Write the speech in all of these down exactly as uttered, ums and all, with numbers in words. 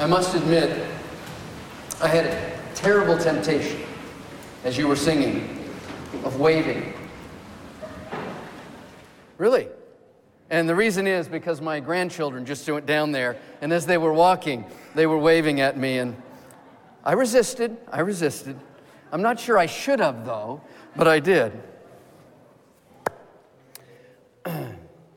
I must admit, I had a terrible temptation as you were singing of waving. Really? And the reason is because my grandchildren just went down there, and as they were walking, they were waving at me, and I resisted, I resisted. I'm not sure I should have, though, but I did. I,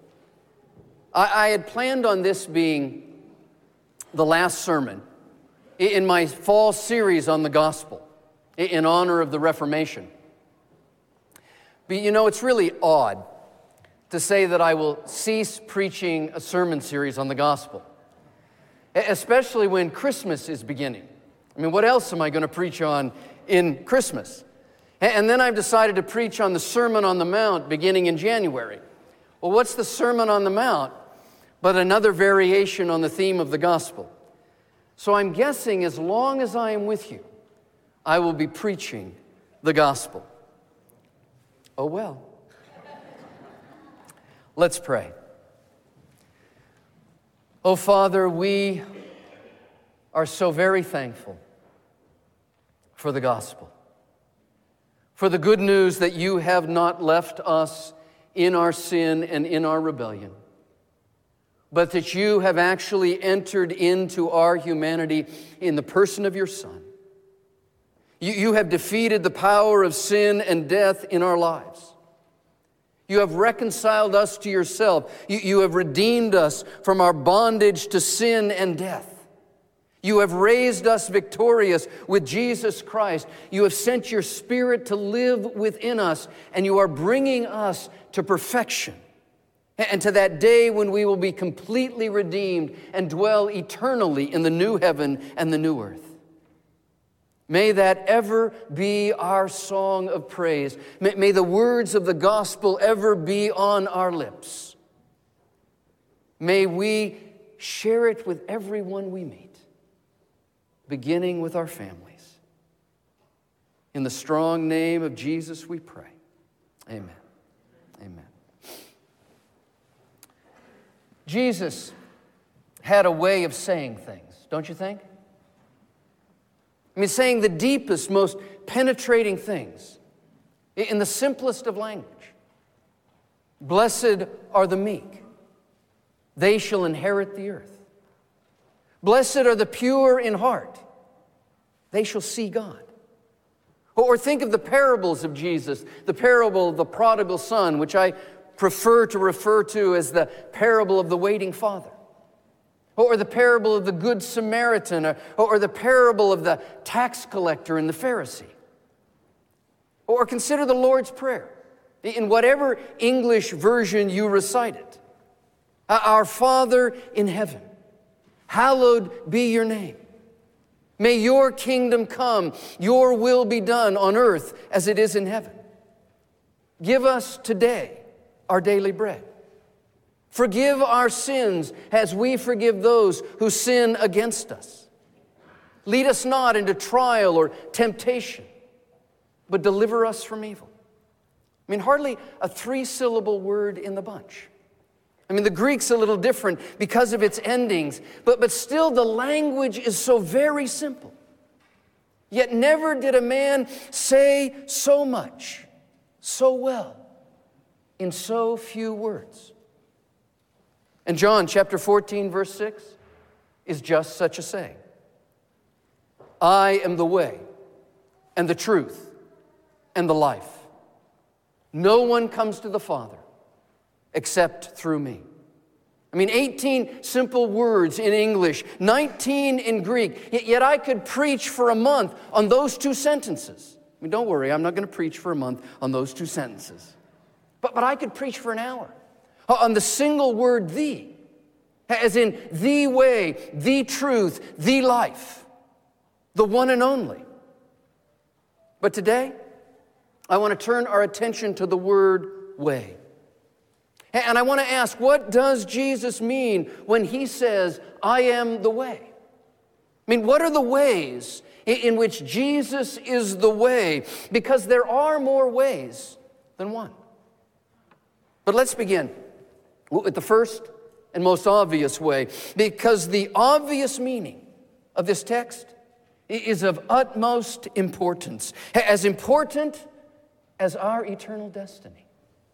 I had planned on this being the last sermon in my fall series on the gospel in honor of the Reformation. But you know, it's really odd to say that I will cease preaching a sermon series on the gospel, especially when Christmas is beginning. I mean, what else am I going to preach on in Christmas? And then I've decided to preach on the Sermon on the Mount beginning in January. Well, what's the Sermon on the Mount but another variation on the theme of the gospel? So I'm guessing as long as I am with you, I will be preaching the gospel. Oh well. Let's pray. Oh Father, we are so very thankful for the gospel, for the good news that you have not left us in our sin and in our rebellion, but that you have actually entered into our humanity in the person of your Son. You, you have defeated the power of sin and death in our lives. You have reconciled us to yourself. You, you have redeemed us from our bondage to sin and death. You have raised us victorious with Jesus Christ. You have sent your Spirit to live within us, and you are bringing us to perfection and to that day when we will be completely redeemed and dwell eternally in the new heaven and the new earth. May that ever be our song of praise. May, may the words of the gospel ever be on our lips. May we share it with everyone we meet, beginning with our families. In the strong name of Jesus we pray. Amen. Amen. Jesus had a way of saying things, don't you think? I mean, saying the deepest, most penetrating things in the simplest of language. Blessed are the meek. They shall inherit the earth. Blessed are the pure in heart. They shall see God. Or think of the parables of Jesus, the parable of the prodigal son, which I prefer to refer to as the parable of the waiting father. Or the parable of the Good Samaritan, or, or the parable of the tax collector and the Pharisee. Or consider the Lord's Prayer, in whatever English version you recite it. Our Father in heaven, hallowed be your name. May your kingdom come, your will be done on earth as it is in heaven. Give us today our daily bread. Forgive our sins as we forgive those who sin against us. Lead us not into trial or temptation, but deliver us from evil. I mean, hardly a three-syllable word in the bunch. I mean, the Greek's a little different because of its endings, but, but still the language is so very simple. Yet never did a man say so much, so well, in so few words. And John chapter fourteen, verse six, is just such a saying. I am the way and the truth and the life. No one comes to the Father except through me. I mean, eighteen simple words in English, nineteen in Greek, yet, yet I could preach for a month on those two sentences. I mean, don't worry, I'm not going to preach for a month on those two sentences. But, but I could preach for an hour on the single word the, as in the way, the truth, the life, the one and only. But today, I want to turn our attention to the word way. And I want to ask, what does Jesus mean when he says, I am the way? I mean, what are the ways in which Jesus is the way? Because there are more ways than one. But let's begin with the first and most obvious way, because the obvious meaning of this text is of utmost importance, as important as our eternal destiny.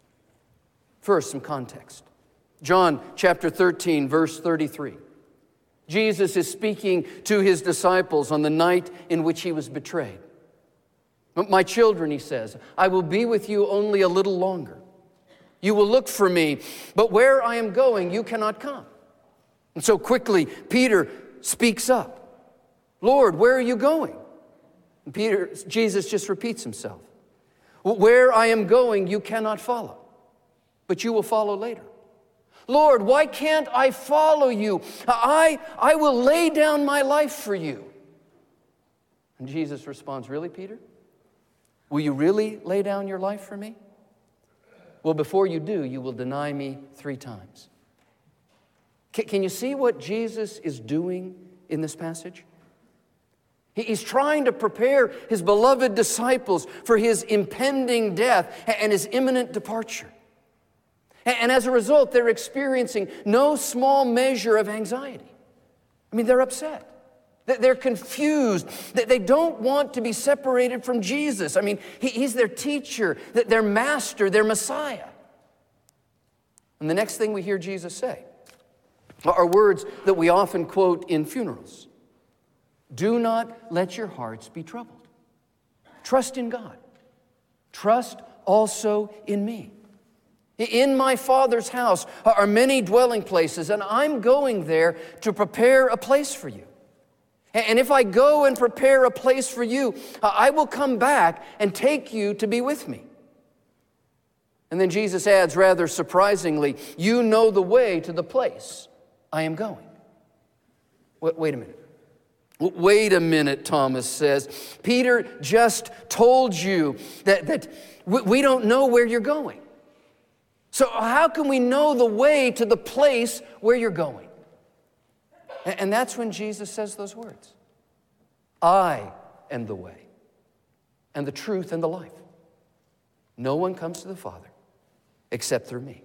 First, some context. John chapter thirteen, verse thirty-three. Jesus is speaking to his disciples on the night in which he was betrayed. My children, he says, I will be with you only a little longer. You will look for me, but where I am going, you cannot come. And so quickly, Peter speaks up. Lord, where are you going? And Peter, Jesus just repeats himself. Where I am going, you cannot follow, but you will follow later. Lord, why can't I follow you? I, I will lay down my life for you. And Jesus responds, really, Peter? Will you really lay down your life for me? Well, before you do, you will deny me three times. Can, can you see what Jesus is doing in this passage? He, he's trying to prepare his beloved disciples for his impending death and his imminent departure. And, and as a result, they're experiencing no small measure of anxiety. I mean, they're upset. They're confused. They don't want to be separated from Jesus. I mean, he's their teacher, their master, their Messiah. And the next thing we hear Jesus say are words that we often quote in funerals. Do not let your hearts be troubled. Trust in God. Trust also in me. In my Father's house are many dwelling places, and I'm going there to prepare a place for you. And if I go and prepare a place for you, I will come back and take you to be with me. And then Jesus adds rather surprisingly, you know the way to the place I am going. Wait, wait a minute. Wait a minute, Thomas says. Peter just told you that, that we don't know where you're going. So how can we know the way to the place where you're going? And that's when Jesus says those words. I am the way and the truth and the life. No one comes to the Father except through me.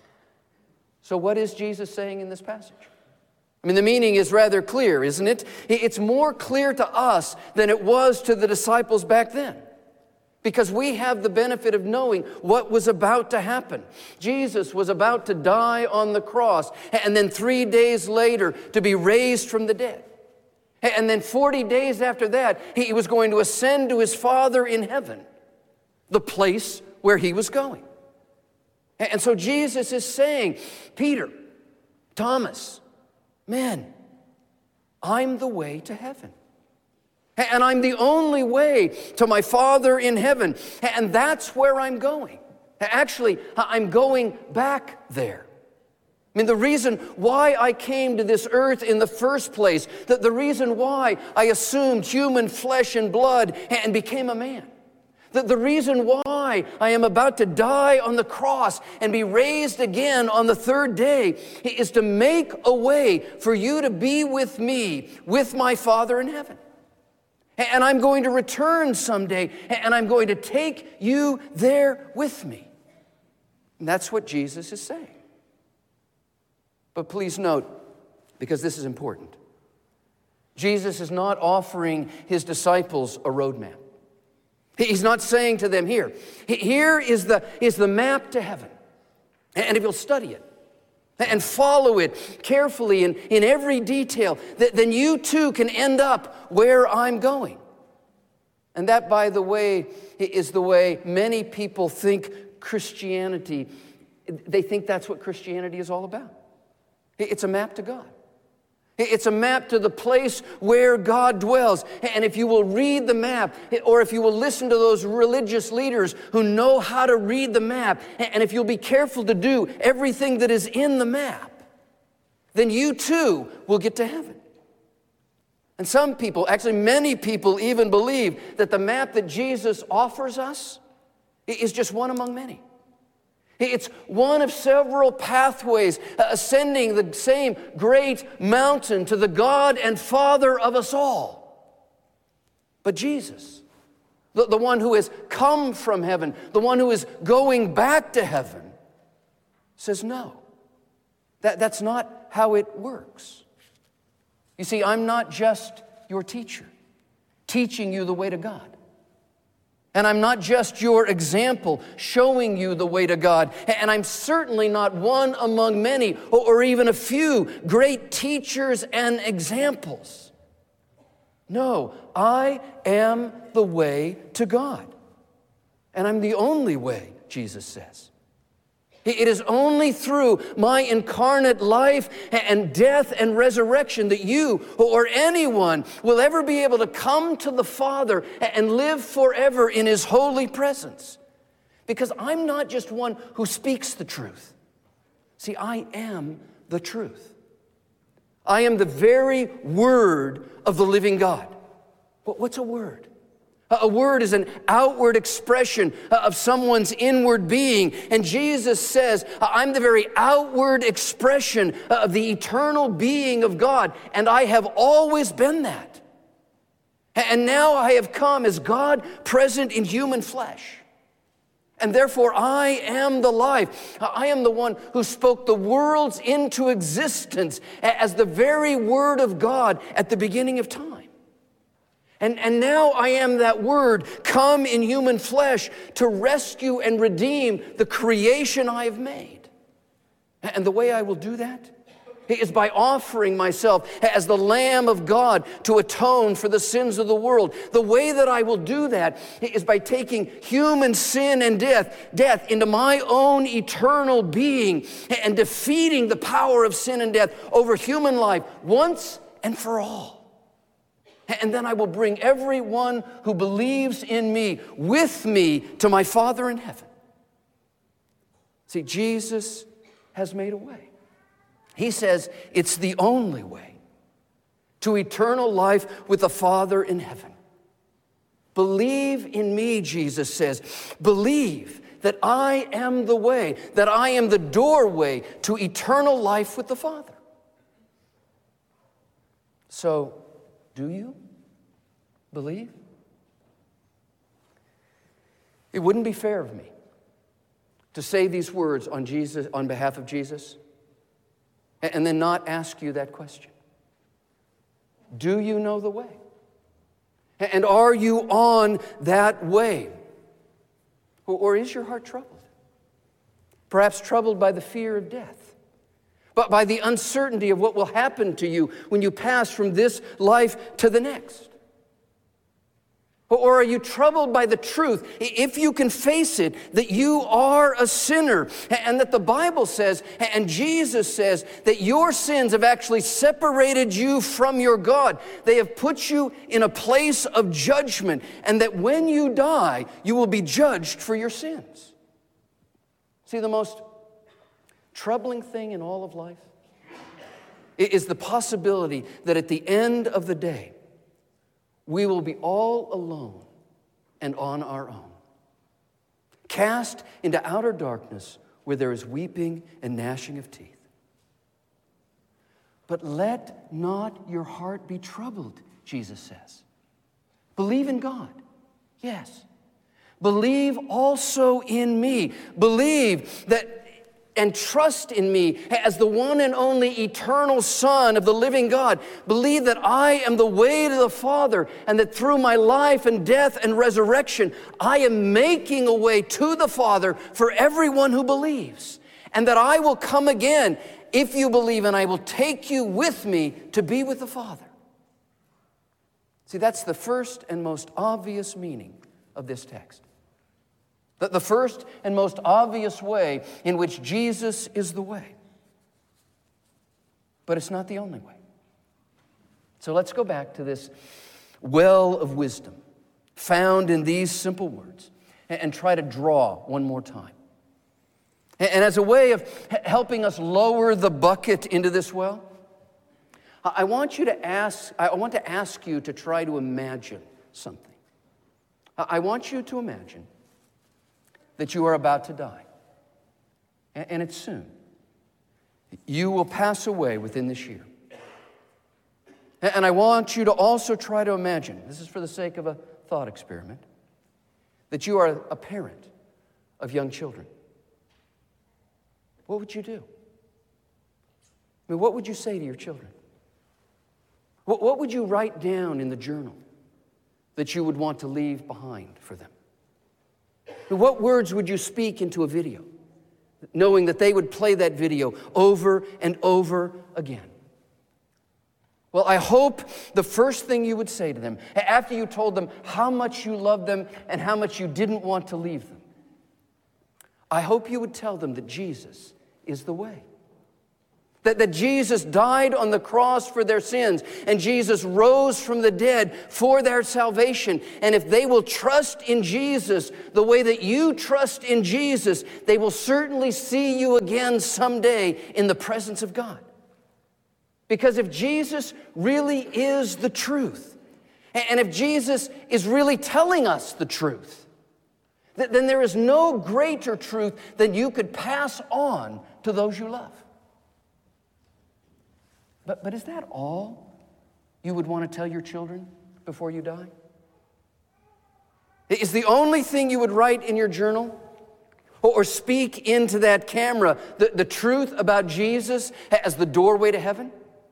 So what is Jesus saying in this passage? I mean, the meaning is rather clear, isn't it? It's more clear to us than it was to the disciples back then, because we have the benefit of knowing what was about to happen. Jesus was about to die on the cross, and then three days later to be raised from the dead. And then forty days after that, he was going to ascend to his Father in heaven, the place where he was going. And so Jesus is saying, Peter, Thomas, men, I'm the way to heaven. And I'm the only way to my Father in heaven. And that's where I'm going. Actually, I'm going back there. I mean, the reason why I came to this earth in the first place, the, the reason why I assumed human flesh and blood and became a man, the, the reason why I am about to die on the cross and be raised again on the third day is to make a way for you to be with me, with my Father in heaven. And I'm going to return someday, and I'm going to take you there with me. And that's what Jesus is saying. But please note, because this is important, Jesus is not offering his disciples a roadmap. He's not saying to them, here, here is the, is the map to heaven. And if you'll study it and follow it carefully in, in every detail, then you too can end up where I'm going. And that, by the way, is the way many people think Christianity, they think that's what Christianity is all about. It's a map to God. It's a map to the place where God dwells. And if you will read the map, or if you will listen to those religious leaders who know how to read the map, and if you'll be careful to do everything that is in the map, then you too will get to heaven. And some people, actually many people even believe that the map that Jesus offers us is just one among many. It's one of several pathways ascending the same great mountain to the God and Father of us all. But Jesus, the, the one who has come from heaven, the one who is going back to heaven, says no. That, that's not how it works. You see, I'm not just your teacher, teaching you the way to God. And I'm not just your example, showing you the way to God. And I'm certainly not one among many, or even a few great teachers and examples. No, I am the way to God. And I'm the only way, Jesus says. It is only through my incarnate life and death and resurrection that you or anyone will ever be able to come to the Father and live forever in His holy presence. Because I'm not just one who speaks the truth. See, I am the truth. I am the very Word of the living God. What's a word? A word is an outward expression of someone's inward being. And Jesus says, I'm the very outward expression of the eternal being of God. And I have always been that. And now I have come as God present in human flesh. And therefore I am the life. I am the one who spoke the worlds into existence as the very Word of God at the beginning of time. And, and now I am that Word come in human flesh to rescue and redeem the creation I have made. And the way I will do that is by offering myself as the Lamb of God to atone for the sins of the world. The way that I will do that is by taking human sin and death, death into my own eternal being and defeating the power of sin and death over human life once and for all. And then I will bring everyone who believes in me with me to my Father in heaven. See, Jesus has made a way. He says it's the only way to eternal life with the Father in heaven. Believe in me, Jesus says. Believe that I am the way, that I am the doorway to eternal life with the Father. So, do you believe? It wouldn't be fair of me to say these words on Jesus, on behalf of Jesus, and then not ask you that question. Do you know the way? And are you on that way? Or is your heart troubled? Perhaps troubled by the fear of death, but by the uncertainty of what will happen to you when you pass from this life to the next. Or are you troubled by the truth, if you can face it, that you are a sinner, and that the Bible says, and Jesus says, that your sins have actually separated you from your God. They have put you in a place of judgment, and that when you die, you will be judged for your sins. See, the most troubling thing in all of life is the possibility that at the end of the day, we will be all alone and on our own, cast into outer darkness where there is weeping and gnashing of teeth. But let not your heart be troubled, Jesus says. Believe in God, yes. Believe also in me. Believe that and trust in me as the one and only eternal Son of the living God. Believe that I am the way to the Father, and that through my life and death and resurrection, I am making a way to the Father for everyone who believes. And that I will come again if you believe, and I will take you with me to be with the Father. See, that's the first and most obvious meaning of this text. The, the first and most obvious way in which Jesus is the way. But it's not the only way. So let's go back to this well of wisdom found in these simple words and, and try to draw one more time. And, and as a way of helping us lower the bucket into this well, I want you to ask, I want to ask you to try to imagine something. I want you to imagine that you are about to die, and it's soon. You will pass away within this year. And I want you to also try to imagine, this is for the sake of a thought experiment, that you are a parent of young children. What would you do? I mean, what would you say to your children? What, what would you write down in the journal that you would want to leave behind for them? What words would you speak into a video, knowing that they would play that video over and over again? Well, I hope the first thing you would say to them, after you told them how much you loved them and how much you didn't want to leave them, I hope you would tell them that Jesus is the way. That, that Jesus died on the cross for their sins, and Jesus rose from the dead for their salvation. And if they will trust in Jesus the way that you trust in Jesus, they will certainly see you again someday in the presence of God. Because if Jesus really is the truth, and if Jesus is really telling us the truth, then there is no greater truth than you could pass on to those you love. But, but is that all you would want to tell your children before you die? Is the only thing you would write in your journal or speak into that camera the, the truth about Jesus as the doorway to heaven?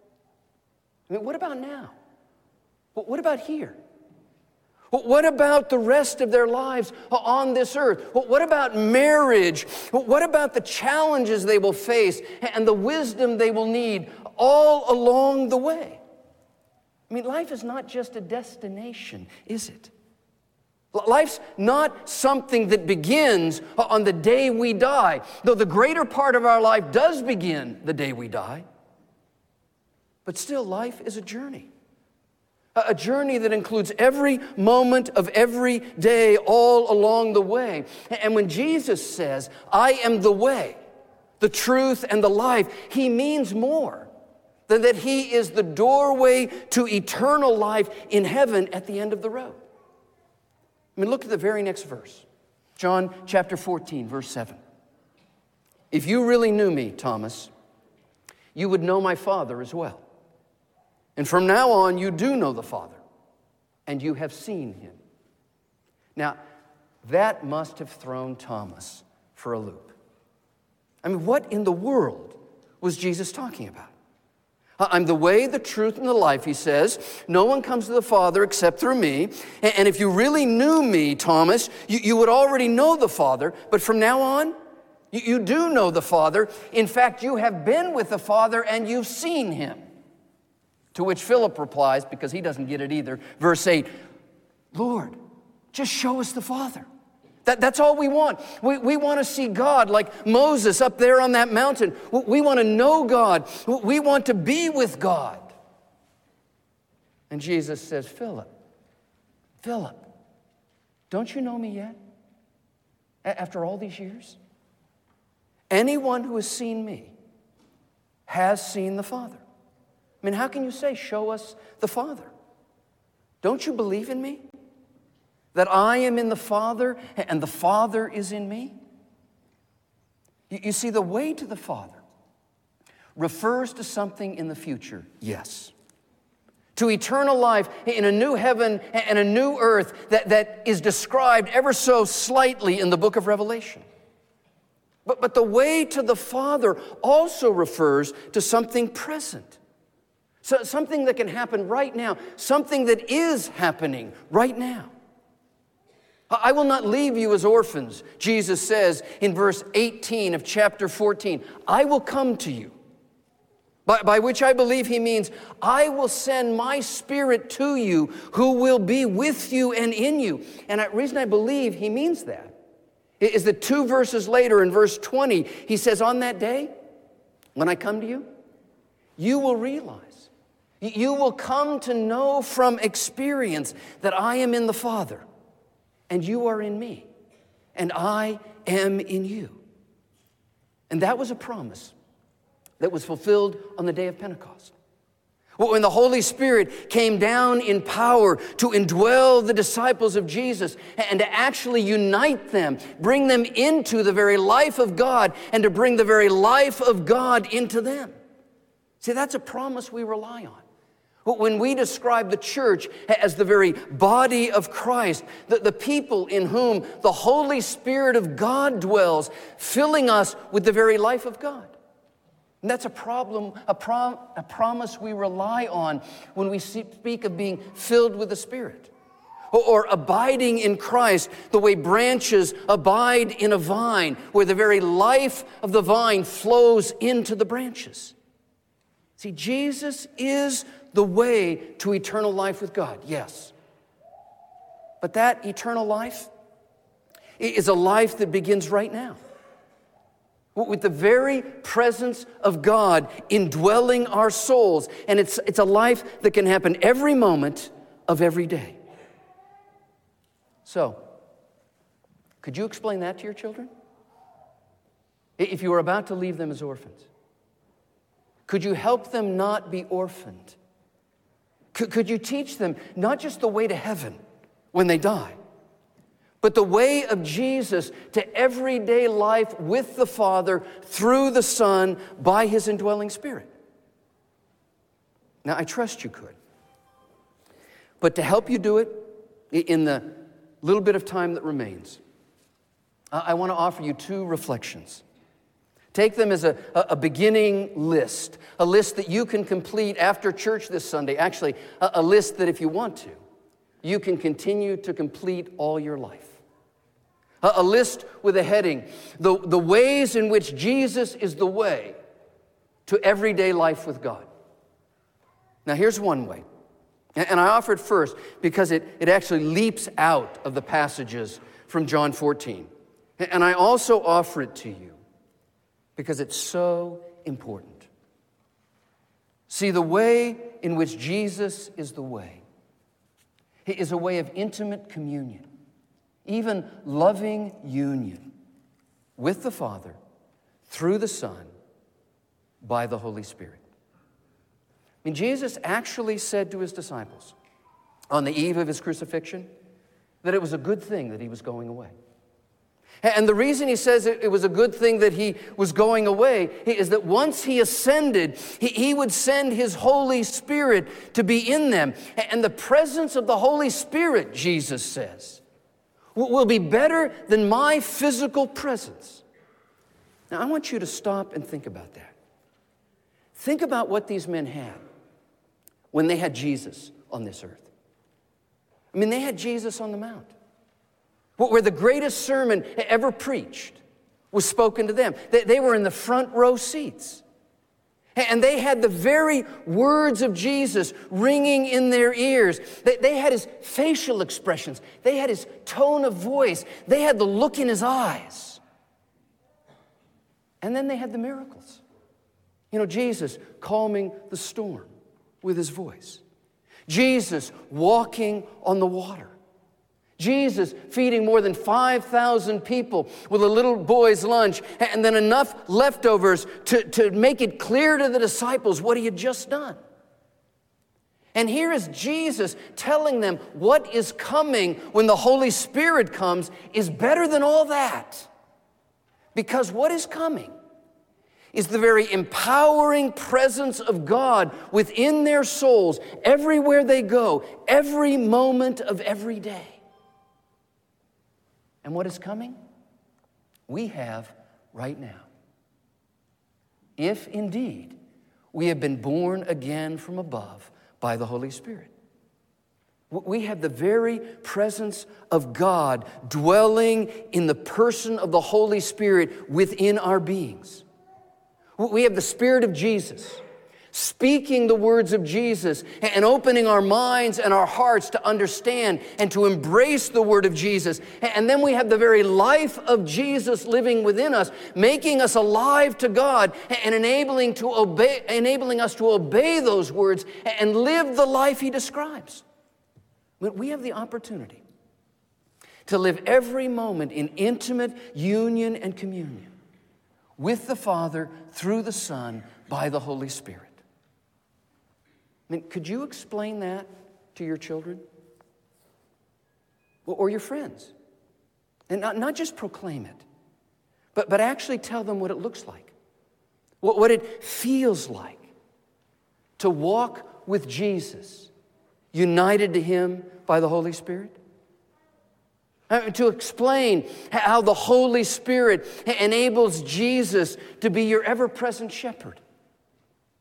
I mean, what about now? What about here? What about the rest of their lives on this earth? What about marriage? What about the challenges they will face and the wisdom they will need all along the way? I mean, life is not just a destination, is it? Life's not something that begins on the day we die, though the greater part of our life does begin the day we die. But still, life is a journey. A journey that includes every moment of every day all along the way. And when Jesus says, I am the way, the truth, and the life, he means more than that he is the doorway to eternal life in heaven at the end of the road. I mean, look at the very next verse. John chapter fourteen, verse seven. If you really knew me, Thomas, you would know my Father as well. And from now on, you do know the Father, and you have seen him. Now, that must have thrown Thomas for a loop. I mean, what in the world was Jesus talking about? I'm the way, the truth, and the life, he says. No one comes to the Father except through me. And if you really knew me, Thomas, you, you would already know the Father. But from now on, you, you do know the Father. In fact, you have been with the Father, and you've seen him. To which Philip replies, because he doesn't get it either, verse eight, Lord, just show us the Father. That, that's all we want. We, we want to see God like Moses up there on that mountain. We want to know God. We want to be with God. And Jesus says, Philip, Philip, don't you know me yet? After all these years? Anyone who has seen me has seen the Father. I mean, how can you say, show us the Father? Don't you believe in me? That I am in the Father and the Father is in me? You, you see, the way to the Father refers to something in the future, yes. To eternal life in a new heaven and a new earth that, that is described ever so slightly in the book of Revelation. But, but the way to the Father also refers to something present. So something that can happen right now, something that is happening right now. I will not leave you as orphans, Jesus says in verse eighteen of chapter fourteen. I will come to you, by, by which I believe he means, I will send my Spirit to you who will be with you and in you. And the reason I believe he means that is that two verses later in verse twenty, he says, on that day, when I come to you, you will realize, you will come to know from experience that I am in the Father, and you are in me, and I am in you. And that was a promise that was fulfilled on the day of Pentecost. When the Holy Spirit came down in power to indwell the disciples of Jesus and to actually unite them, bring them into the very life of God, and to bring the very life of God into them. See, that's a promise we rely on. When we describe the church as the very body of Christ, the, the people in whom the Holy Spirit of God dwells, filling us with the very life of God. And that's a problem, a, prom, a promise we rely on when we speak of being filled with the Spirit. Or, or abiding in Christ, the way branches abide in a vine, where the very life of the vine flows into the branches. See, Jesus is the way to eternal life with God, yes. But that eternal life is a life that begins right now, with the very presence of God indwelling our souls. And it's, it's a life that can happen every moment of every day. So, could you explain that to your children? If you were about to leave them as orphans, could you help them not be orphaned? Could, could you teach them not just the way to heaven when they die, but the way of Jesus to everyday life with the Father through the Son by His indwelling Spirit? Now, I trust you could. But to help you do it in the little bit of time that remains, I want to offer you two reflections. Take them as a, a beginning list, a list that you can complete after church this Sunday. Actually, a, a list that if you want to, you can continue to complete all your life. A list with a heading, the, the ways in which Jesus is the way to everyday life with God. Now, here's one way. And I offer it first because it, it actually leaps out of the passages from John fourteen. And I also offer it to you because it's so important. See, the way in which Jesus is the way is a way of intimate communion, even loving union with the Father through the Son by the Holy Spirit. I mean, Jesus actually said to his disciples on the eve of his crucifixion that it was a good thing that he was going away. And the reason he says it was a good thing that he was going away is that once he ascended, he would send his Holy Spirit to be in them. And the presence of the Holy Spirit, Jesus says, will be better than my physical presence. Now, I want you to stop and think about that. Think about what these men had when they had Jesus on this earth. I mean, they had Jesus on the Mount, where the greatest sermon ever preached was spoken to them. They were in the front row seats. And they had the very words of Jesus ringing in their ears. They had his facial expressions. They had his tone of voice. They had the look in his eyes. And then they had the miracles. You know, Jesus calming the storm with his voice. Jesus walking on the water. Jesus feeding more than five thousand people with a little boy's lunch, and then enough leftovers to, to make it clear to the disciples what he had just done. And here is Jesus telling them what is coming when the Holy Spirit comes is better than all that. Because what is coming is the very empowering presence of God within their souls everywhere they go, every moment of every day. And what is coming? We have right now. If indeed we have been born again from above by the Holy Spirit. We have the very presence of God dwelling in the person of the Holy Spirit within our beings. We have the Spirit of Jesus speaking the words of Jesus and opening our minds and our hearts to understand and to embrace the word of Jesus. And then we have the very life of Jesus living within us, making us alive to God and enabling to obey, enabling us to obey those words and live the life he describes. But we have the opportunity to live every moment in intimate union and communion with the Father through the Son by the Holy Spirit. I mean, could you explain that to your children? Or your friends? And not, not just proclaim it, but, but actually tell them what it looks like, what, what it feels like to walk with Jesus, united to him by the Holy Spirit. I mean, to explain how the Holy Spirit enables Jesus to be your ever-present shepherd.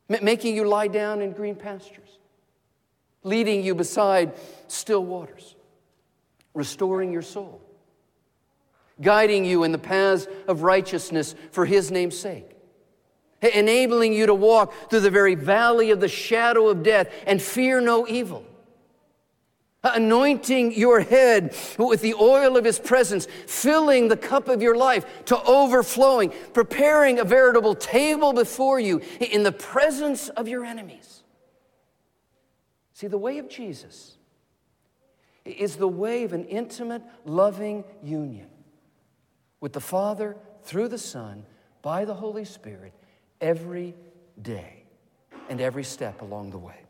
making you lie down in green pastures, leading you beside still waters, restoring your soul, guiding you in the paths of righteousness for His name's sake, enabling you to walk through the very valley of the shadow of death and fear no evil, anointing your head with the oil of His presence, filling the cup of your life to overflowing, preparing a veritable table before you in the presence of your enemies. See, the way of Jesus is the way of an intimate, loving union with the Father through the Son by the Holy Spirit every day and every step along the way.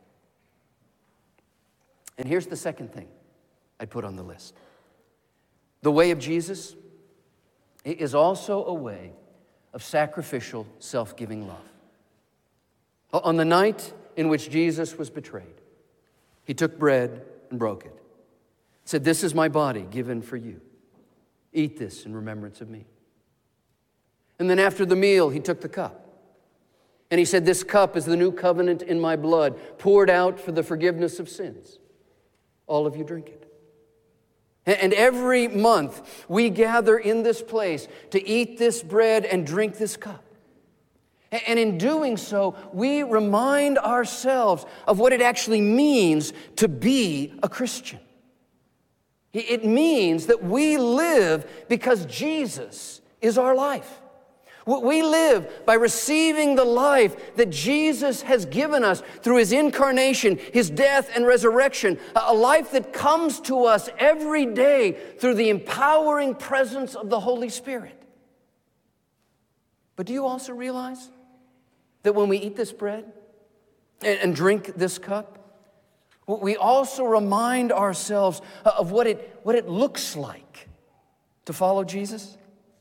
And here's the second thing I'd put on the list. The way of Jesus is also a way of sacrificial, self-giving love. On the night in which Jesus was betrayed, He took bread and broke it. He said, "This is my body given for you. Eat this in remembrance of me." And then after the meal, He took the cup. And He said, "This cup is the new covenant in my blood, poured out for the forgiveness of sins. All of you drink it." And every month, we gather in this place to eat this bread and drink this cup. And in doing so, we remind ourselves of what it actually means to be a Christian. It means that we live because Jesus is our life. We live by receiving the life that Jesus has given us through His incarnation, His death and resurrection, a life that comes to us every day through the empowering presence of the Holy Spirit. But do you also realize that when we eat this bread and drink this cup, we also remind ourselves of what it, what it looks like to follow Jesus?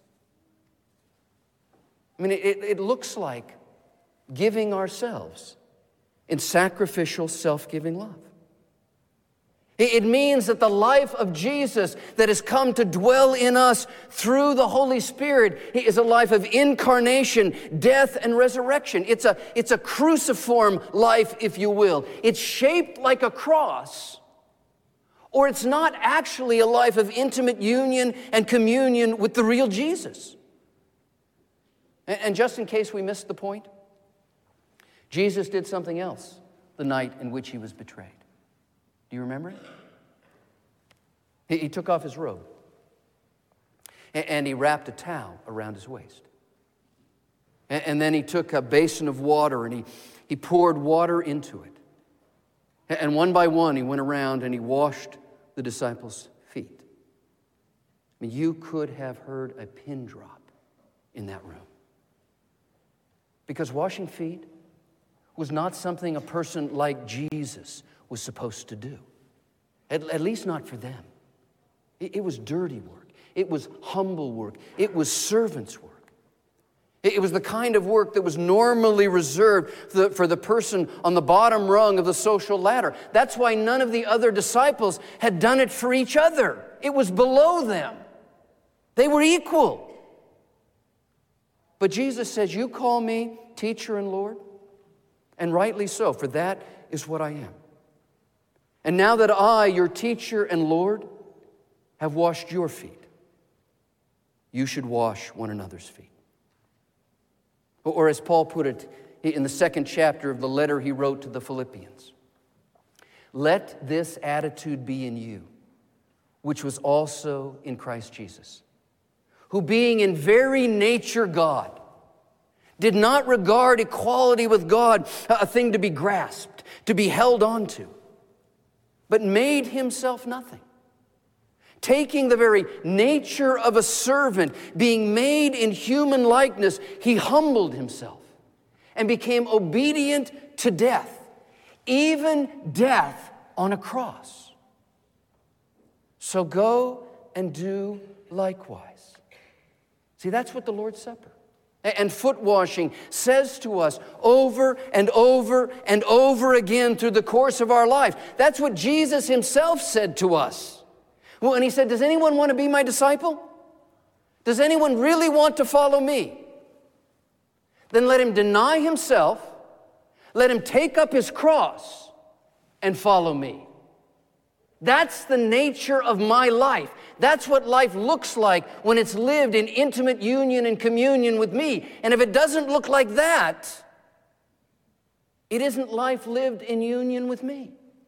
I mean, it, it looks like giving ourselves in sacrificial, self-giving love. It means that the life of Jesus that has come to dwell in us through the Holy Spirit is a life of incarnation, death, and resurrection. It's a, it's a cruciform life, if you will. It's shaped like a cross, or it's not actually a life of intimate union and communion with the real Jesus. And, and just in case we missed the point, Jesus did something else the night in which He was betrayed. Do you remember it? He, he took off his robe and, and He wrapped a towel around His waist. And, and then He took a basin of water and he, he poured water into it. And, and one by one He went around and He washed the disciples' feet. I mean, you could have heard a pin drop in that room. Because washing feet was not something a person like Jesus was supposed to do. At, at least not for them. It, it was dirty work. It was humble work. It was servant's work. It, it was the kind of work that was normally reserved for the, for the person on the bottom rung of the social ladder. That's why none of the other disciples had done it for each other. It was below them. They were equal. But Jesus says, "You call me teacher and Lord, and rightly so, for that is what I am. And now that I, your teacher and Lord, have washed your feet, you should wash one another's feet." Or as Paul put it in the second chapter of the letter he wrote to the Philippians, "Let this attitude be in you, which was also in Christ Jesus, who being in very nature God, did not regard equality with God a thing to be grasped, to be held on to, but made Himself nothing, taking the very nature of a servant, being made in human likeness, He humbled Himself and became obedient to death, even death on a cross. So go and do likewise." See, that's what the Lord's Supper and foot washing says to us over and over and over again through the course of our life. That's what Jesus Himself said to us. Well, and He said, "Does anyone want to be my disciple? Does anyone really want to follow me? Then let him deny himself, Let him take up his cross and follow me. That's the nature of my life. That's what life looks like when it's lived in intimate union and communion with me. And if it doesn't look like that, it isn't life lived in union with me.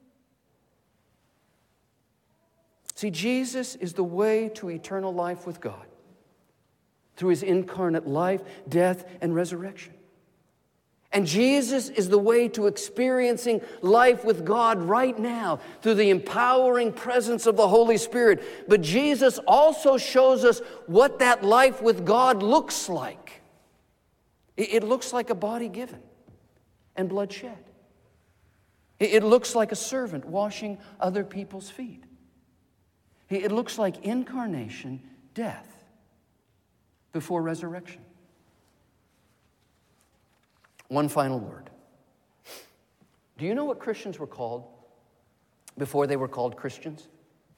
See, Jesus is the way to eternal life with God through his incarnate life, death, and resurrection. And Jesus is the way to experiencing life with God right now through the empowering presence of the Holy Spirit. But Jesus also shows us what that life with God looks like. It looks like a body given and blood shed. It looks like a servant washing other people's feet. It looks like incarnation, death, before resurrection. One final word. Do you know what Christians were called before they were called Christians?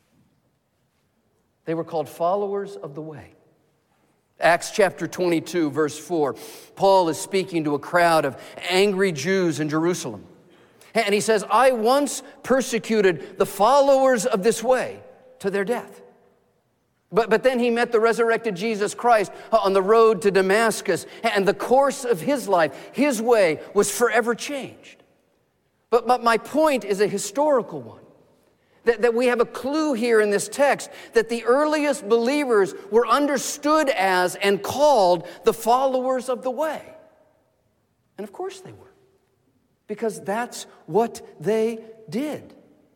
They were called followers of the way. Acts chapter twenty-two, verse four. Paul is speaking to a crowd of angry Jews in Jerusalem. And he says, I once persecuted the followers of this way to their death. But, but then he met the resurrected Jesus Christ on the road to Damascus, and the course of his life, his way, was forever changed. But, but my point is a historical one, that, that we have a clue here in this text that the earliest believers were understood as and called the followers of the way. And of course they were, because that's what they did.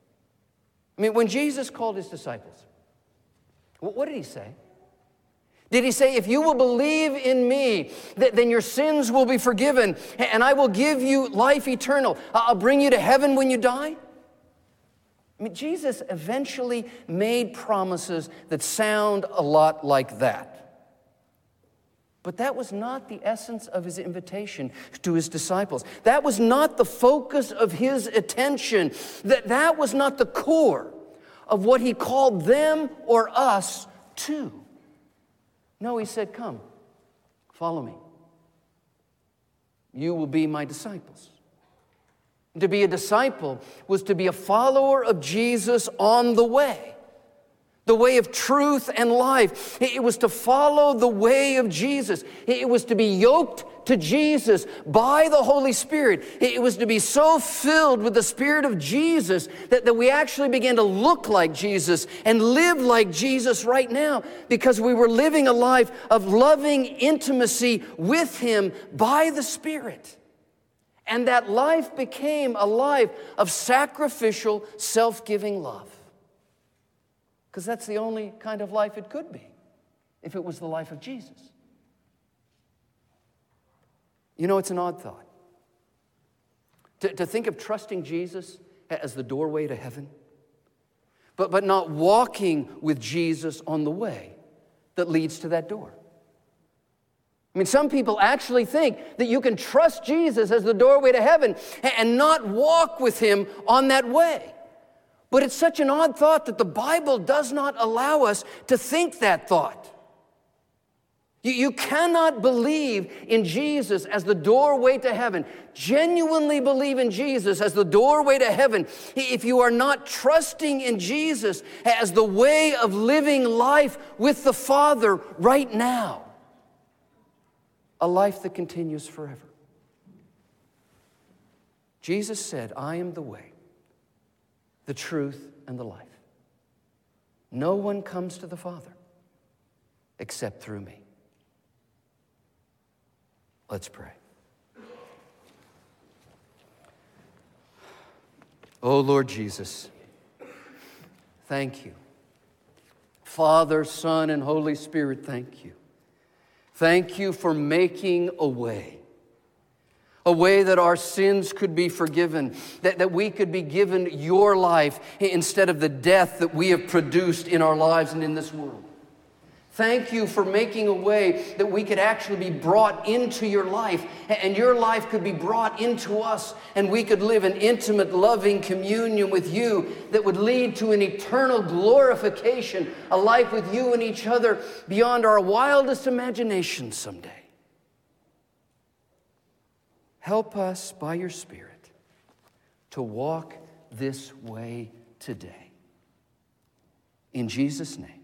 I mean, when Jesus called his disciples, what did he say? Did he say, if you will believe in me, then your sins will be forgiven, and I will give you life eternal. I'll bring you to heaven when you die? I mean, Jesus eventually made promises that sound a lot like that. But that was not the essence of his invitation to his disciples. That was not the focus of his attention. That, that was not the core of what he called them or us to. No, he said, come, follow me. You will be my disciples. To be a disciple was to be a follower of Jesus on the way. The way of truth and life. It was to follow the way of Jesus. It was to be yoked to Jesus by the Holy Spirit. It was to be so filled with the Spirit of Jesus that, that we actually began to look like Jesus and live like Jesus right now, because we were living a life of loving intimacy with him by the Spirit. And that life became a life of sacrificial, self-giving love. Because that's the only kind of life it could be, if it was the life of Jesus. You know, it's an odd thought. To, to think of trusting Jesus as the doorway to heaven, but, but not walking with Jesus on the way that leads to that door. I mean, some people actually think that you can trust Jesus as the doorway to heaven and not walk with him on that way. But it's such an odd thought that the Bible does not allow us to think that thought. You, you cannot believe in Jesus as the doorway to heaven, genuinely believe in Jesus as the doorway to heaven, if you are not trusting in Jesus as the way of living life with the Father right now. A life that continues forever. Jesus said, I am the way, the truth, and the life. No one comes to the Father except through me. Let's pray. Oh, Lord Jesus, thank you. Father, Son, and Holy Spirit, thank you. Thank you for making a way. A way that our sins could be forgiven, that, that we could be given your life instead of the death that we have produced in our lives and in this world. Thank you for making a way that we could actually be brought into your life, and your life could be brought into us, and we could live an intimate, loving communion with you that would lead to an eternal glorification, a life with you and each other beyond our wildest imagination someday. Help us by your Spirit to walk this way today. In Jesus' name.